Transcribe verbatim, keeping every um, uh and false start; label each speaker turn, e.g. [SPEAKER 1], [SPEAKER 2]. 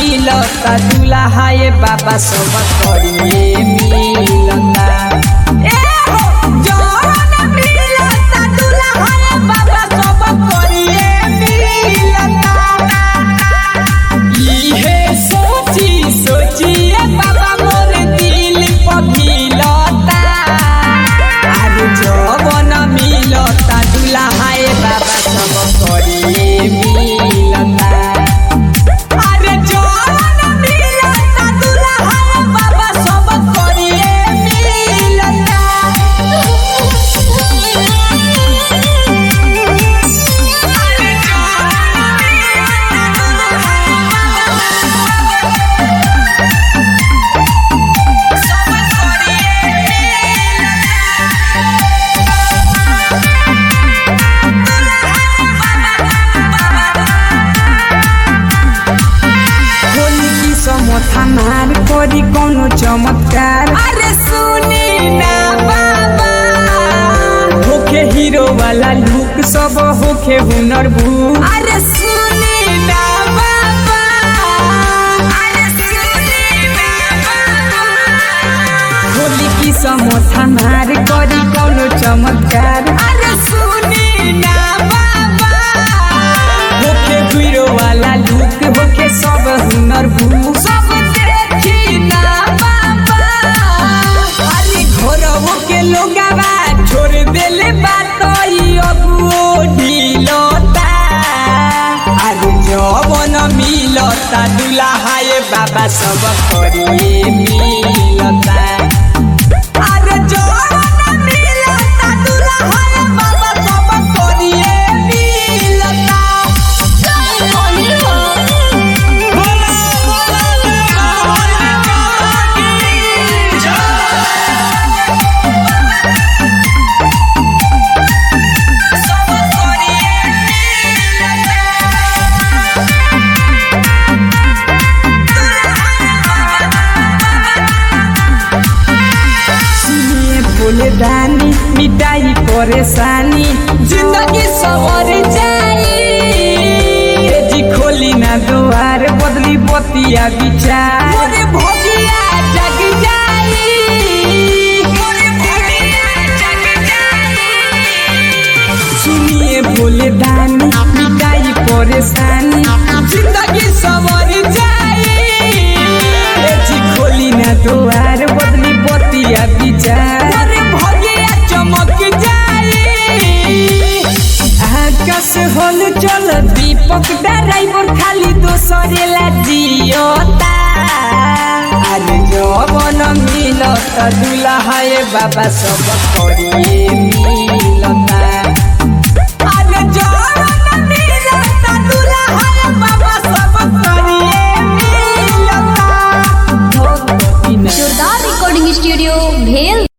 [SPEAKER 1] मिलता दुल्हा ये बाबा सब करिए मिलता ए हो जवन मिलता दुल्हा ये बाबा सब करिए मिलता इहे सोची सोचिए बाबा मोर दिल पघिलता अरे जवन मिलता दुल्हा ये बाबा सब करिए मिलता अरे जवन मिलता दुल्हा ये बाबा सब करिए मिलता अरे थानार करी कोनो चमत्कार अरे सुनी ना बाबा होखे हीरो वाला लुक सब होखे हुनर भू अरे सुनी ना बाबा अरे सुनी ना बाबा होली की समथानार करी कोनो चमत्कार अरे सुनी ना बाबा होखे हीरो वाला लुक होखे सब हुनर भू सब देखी ना बाबा अरे घोरवो के लोगवा छोड़ देले बात ई अगुओ ढिलता अरे जवन मिलता दुल्हा ये बाबा सब करिए मिलता अरे जवन मिलता दुल्हा ये बाबा सब करिए मिलता बोले दानी मिटाई परेशानी जिंदगी सवर जाई जी खोली ना द्वार बदली बतिया विचार मोरे भगिया जग जाई मोरे भगिया जग जाई सुनिए बोले दानी मिटाई परेशानी जिंदगी सवर जाई जी खोली ना द्वार बदली बतिया विचार चमक जाई आकाश होल चल दीपक ड्राइवर खाली दोसरे ला जियोता अरे जवन मिलता दुल्हा ये बाबा सब करिए मिलता अरे जवन मिलता दुल्हा ये बाबा सब करिए मिलता
[SPEAKER 2] जोरदार रिकॉर्डिंग स्टूडियो भेल।